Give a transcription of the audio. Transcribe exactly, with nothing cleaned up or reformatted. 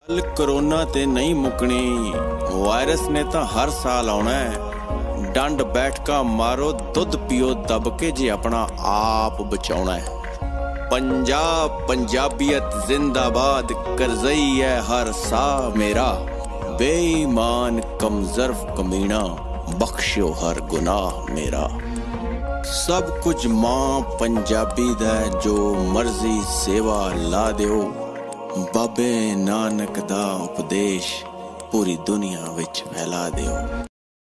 गल करोना ते नहीं मुकनी, वायरस ने तो हर साल आना है। डंड बैठका मारो, दुध पियो दब के जे अपना आप बचाना है। पंजाब पंजाबियत जिंदाबाद, करजई है हर सा मेरा। बेईमान कमजर्फ कमीना, बख्शो हर गुनाह मेरा। सब कुछ मां पंजाबी दा, जो मर्जी सेवा ला दिओ। बाबे नानक दा उपदेश पूरी दुनिया विच फैला दिओ।